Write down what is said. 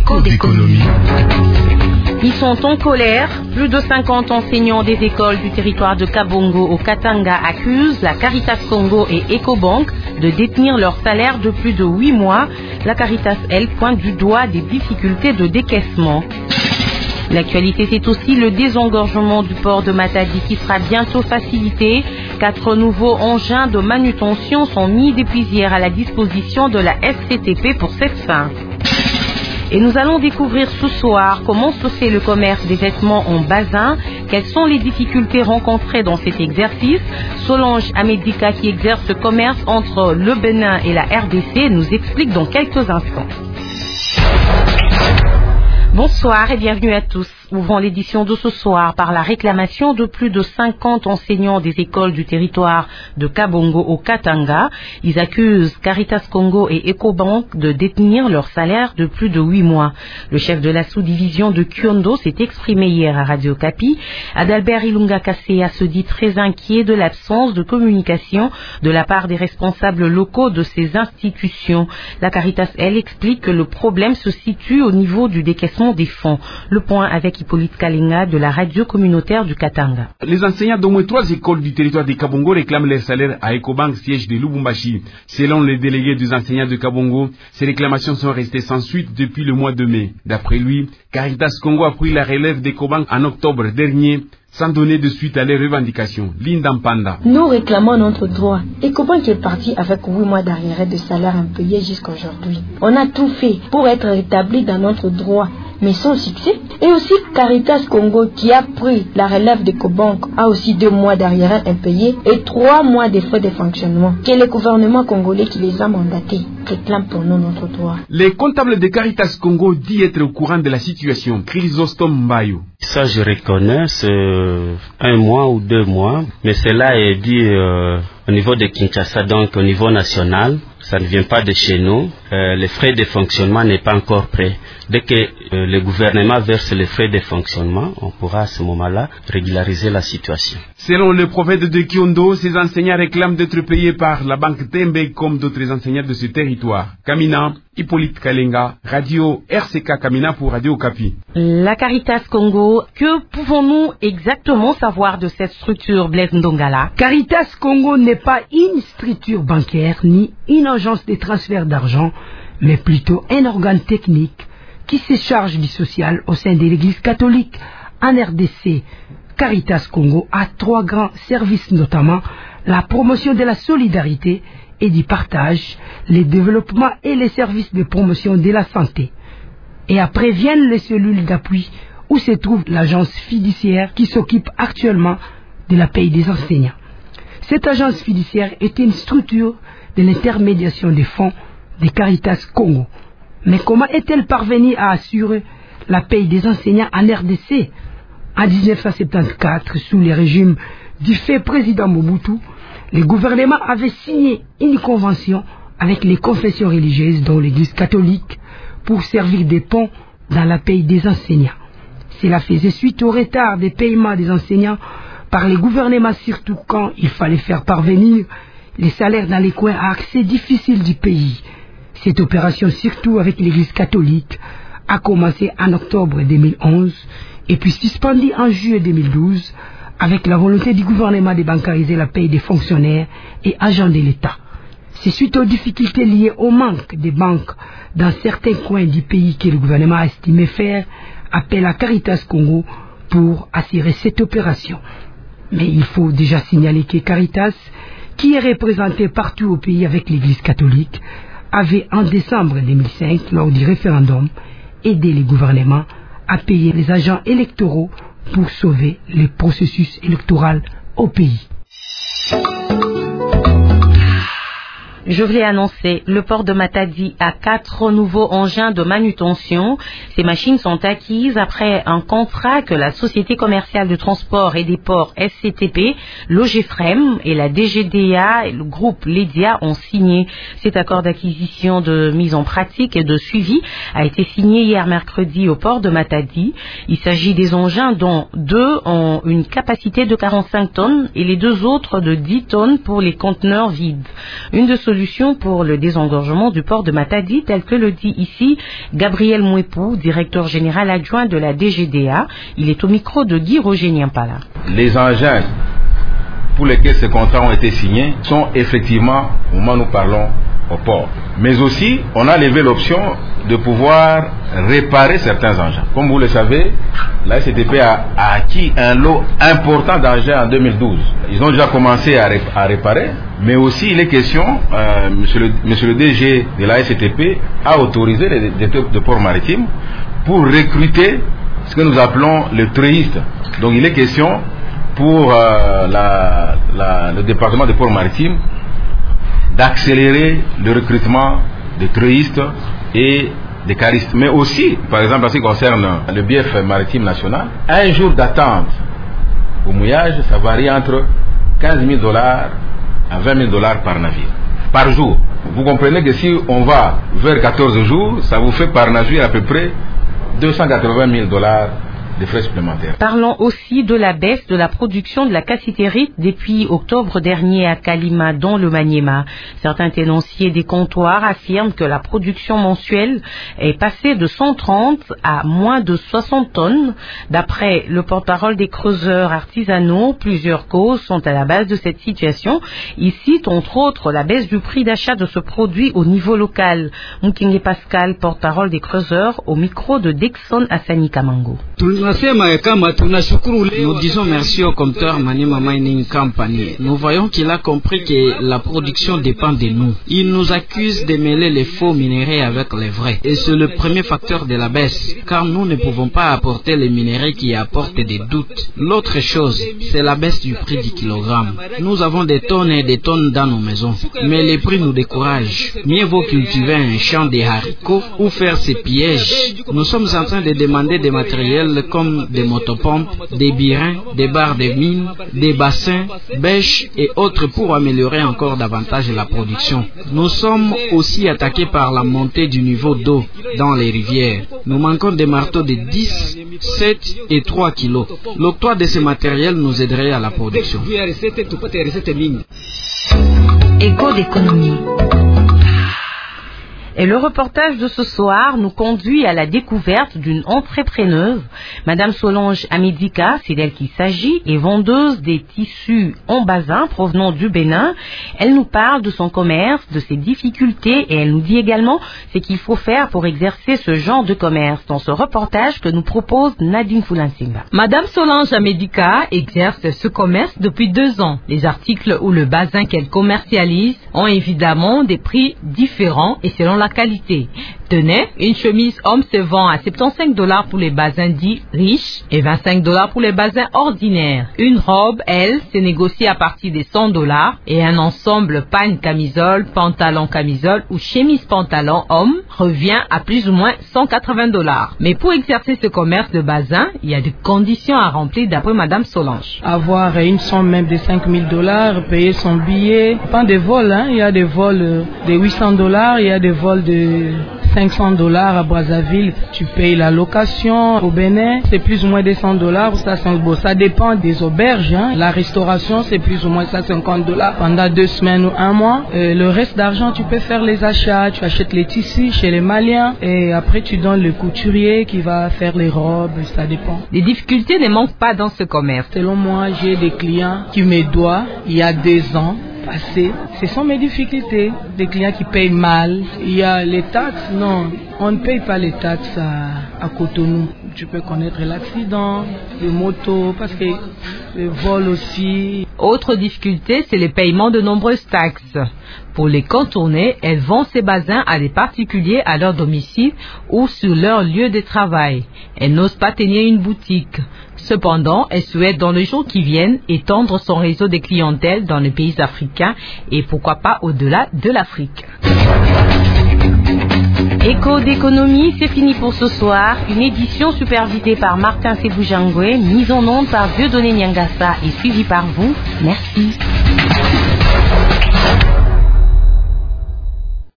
écho d'économie. Ils sont en colère. Plus de 50 enseignants des écoles du territoire de Kabongo au Katanga accusent la Caritas Congo et Ecobank de détenir leur salaire de plus de 8 mois. La Caritas, elle, pointe du doigt des difficultés de décaissement. L'actualité, c'est aussi le désengorgement du port de Matadi qui sera bientôt facilité. 4 nouveaux engins de manutention sont mis depuis hier à la disposition de la SCTP pour cette fin. Et nous allons découvrir ce soir comment se fait le commerce des vêtements en bazin, quelles sont les difficultés rencontrées dans cet exercice. Solange Amédika, qui exerce ce commerce entre le Bénin et la RDC, nous explique dans quelques instants. Bonsoir et bienvenue à tous. Ouvrons l'édition de ce soir par la réclamation de plus de 50 enseignants des écoles du territoire de Kabongo au Katanga. Ils accusent Caritas Congo et Ecobank de détenir leur salaire de plus de 8 mois. Le chef de la sous-division de Kyondo s'est exprimé hier à Radio Kapi. Adalbert Ilunga Kasea se dit très inquiet de l'absence de communication de la part des responsables locaux de ces institutions. La Caritas, elle, explique que le problème se situe au niveau du décaissement des fonds. Le point avec Hippolyte Kalinga de la radio communautaire du Katanga. Les enseignants d'au moins 3 écoles du territoire de Kabongo réclament leur salaire à Ecobank, siège de Lubumbashi. Selon les délégués des enseignants de Kabongo, ces réclamations sont restées sans suite depuis le mois de mai. D'après lui, Caritas Congo a pris la relève d'Ecobank en octobre dernier, sans donner de suite à leurs revendications. Linda Mpanda. Nous réclamons notre droit. Ecobank est parti avec 8 mois d'arriérés de salaire impayés jusqu'à aujourd'hui. On a tout fait pour être rétabli dans notre droit, mais sans succès. Et aussi Caritas Congo, qui a pris la relève d'Ecobank, a aussi 2 mois d'arriérés impayés et 3 mois de frais de fonctionnement. Que le gouvernement congolais qui les a mandatés réclame pour nous notre droit. Les comptables de Caritas Congo disent être au courant de la situation. Chrysostome Mbayo. Ça, je reconnais, c'est 1 mois ou 2 mois, mais cela est dit au niveau de Kinshasa, donc au niveau national. Ça ne vient pas de chez nous. Les frais de fonctionnement n'est pas encore prêt. Dès que le gouvernement verse les frais de fonctionnement, on pourra à ce moment-là régulariser la situation. Selon le prophète de Kyondo, ces enseignants réclament d'être payés par la banque Tembe comme d'autres enseignants de ce territoire. Kamina, Hippolyte Kalenga, Radio RCK Kamina pour Radio Kapi. La Caritas Congo, que pouvons-nous exactement savoir de cette structure, Blaise Ndongala? Caritas Congo n'est pas une structure bancaire ni une agence de transfert d'argent, mais plutôt un organe technique qui se charge du social au sein de l'Église catholique. En RDC, Caritas Congo a 3 grands services, notamment la promotion de la solidarité et du partage, le développement et les services de promotion de la santé. Et après viennent les cellules d'appui où se trouve l'agence fiduciaire qui s'occupe actuellement de la paie des enseignants. Cette agence fiduciaire est une structure de l'intermédiation des fonds de Caritas Congo. Mais comment est-elle parvenue à assurer la paie des enseignants en RDC? En 1974, sous le régime du fait président Mobutu, le gouvernement avait signé une convention avec les confessions religieuses, dont l'Église catholique, pour servir de pont dans la paie des enseignants. Cela faisait suite au retard des paiements des enseignants par les gouvernements, surtout quand il fallait faire parvenir les salaires dans les coins à accès difficiles du pays. Cette opération, surtout avec l'Église catholique, a commencé en octobre 2011 et puis suspendue en juillet 2012 avec la volonté du gouvernement de bancariser la paie des fonctionnaires et agents de l'État. C'est suite aux difficultés liées au manque de banques dans certains coins du pays que le gouvernement a estimé faire appel à Caritas Congo pour assurer cette opération. Mais il faut déjà signaler que Caritas, qui est représenté partout au pays avec l'Église catholique, avait en décembre 2005, lors du référendum, aidé les gouvernements à payer les agents électoraux pour sauver le processus électoral au pays. Je voulais annoncer, le port de Matadi a 4 nouveaux engins de manutention. Ces machines sont acquises après un contrat que la Société commerciale de transport et des ports SCTP, l'OGFREM et la DGDA et le groupe LEDIA ont signé. Cet accord d'acquisition, de mise en pratique et de suivi a été signé hier mercredi au port de Matadi. Il s'agit des engins dont 2 ont une capacité de 45 tonnes et les 2 autres de 10 tonnes pour les conteneurs vides. Une de ce solution pour le désengorgement du port de Matadi, tel que le dit ici Gabriel Mouepou, directeur général adjoint de la DGDA. Il est au micro de Guy Roger Niampala. Les engins pour lesquels ces contrats ont été signés sont effectivement, au moment où nous parlons, au port. Mais aussi, on a levé l'option de pouvoir réparer certains engins. Comme vous le savez, la SCTP a acquis un lot important d'engins en 2012. Ils ont déjà commencé à réparer, mais aussi il est question, monsieur le DG de la SCTP a autorisé les directeurs de port maritime pour recruter ce que nous appelons le treilliste. Donc il est question pour le département de port maritime d'accélérer le recrutement de treillistes et des caristes. Mais aussi, par exemple, en ce qui concerne le bief maritime national, un jour d'attente au mouillage, ça varie entre 15 000 $ à 20 000 $ par navire, par jour. Vous comprenez que si on va vers 14 jours, ça vous fait par navire à peu près 280 000 $ des frais supplémentaires. Parlons aussi de la baisse de la production de la cassitérite depuis octobre dernier à Kalima, dans le Maniema. Certains tenanciers des comptoirs affirment que la production mensuelle est passée de 130 à moins de 60 tonnes. D'après le porte-parole des creuseurs artisanaux, plusieurs causes sont à la base de cette situation. Ils citent entre autres la baisse du prix d'achat de ce produit au niveau local. Mukenge Pascal, porte-parole des creuseurs, au micro de Dexon Hassani Kamango. Nous disons merci au compteur Maniema Mining Company. Nous voyons qu'il a compris que la production dépend de nous. Il nous accuse de mêler les faux minéraux avec les vrais. Et c'est le premier facteur de la baisse, car nous ne pouvons pas apporter les minéraux qui apportent des doutes. L'autre chose, c'est la baisse du prix du kilogramme. Nous avons des tonnes et des tonnes dans nos maisons, mais les prix nous découragent. Mieux vaut cultiver un champ de haricots ou faire ces pièges. Nous sommes en train de demander des matériels comme des motopompes, des birins, des barres de mine, des bassins, bêches et autres pour améliorer encore davantage la production. Nous sommes aussi attaqués par la montée du niveau d'eau dans les rivières. Nous manquons des marteaux de 10, 7 et 3 kilos. L'octroi de ces matériels nous aiderait à la production. Écho d'économie. Et le reportage de ce soir nous conduit à la découverte d'une entrepreneuse. Madame Solange Amedika, c'est d'elle qu'il s'agit, est vendeuse des tissus en basin provenant du Bénin. Elle nous parle de son commerce, de ses difficultés et elle nous dit également ce qu'il faut faire pour exercer ce genre de commerce dans ce reportage que nous propose Nadine Foulansinga. Madame Solange Amedika exerce ce commerce depuis 2 ans. Les articles ou le basin qu'elle commercialise ont évidemment des prix différents et selon la qualité. Tenez, une chemise homme se vend à 75 $ pour les basins dits riches et 25 $ pour les basins ordinaires. Une robe, elle, se négocie à partir des 100 $ et un ensemble pagne camisole, pantalon camisole ou chemise pantalon homme revient à plus ou moins 180 $. Mais pour exercer ce commerce de basin, il y a des conditions à remplir d'après Madame Solange. Avoir une somme même de 5 000 $, payer son billet, pas des vols, il y a des vols de 800 $, il y a des vols de 500 $ à Brazzaville, tu payes la location. Au Bénin, c'est plus ou moins des 100 $. Ça dépend des auberges. La restauration, c'est plus ou moins 50 $ pendant 2 semaines ou 1 mois. Le reste d'argent, tu peux faire les achats. Tu achètes les tissus chez les Maliens et après tu donnes le couturier qui va faire les robes. Ça dépend. Les difficultés ne manquent pas dans ce commerce. Selon moi, j'ai des clients qui me doivent il y a 2 ans. Ce sont mes difficultés, des clients qui payent mal. Il y a les taxes, non, on ne paye pas les taxes à Cotonou. Tu peux connaître l'accident, les motos, parce que le vol aussi. Autre difficulté, c'est le paiement de nombreuses taxes. Pour les contourner, elles vendent ces basins à des particuliers à leur domicile ou sur leur lieu de travail. Elles n'osent pas tenir une boutique. Cependant, elle souhaite dans les jours qui viennent étendre son réseau de clientèle dans les pays africains et pourquoi pas au-delà de l'Afrique. Écho d'économie, c'est fini pour ce soir. Une édition supervisée par Martin Sebujangwe, mise en onde par Dieudonné Nyangassa et suivie par vous. Merci.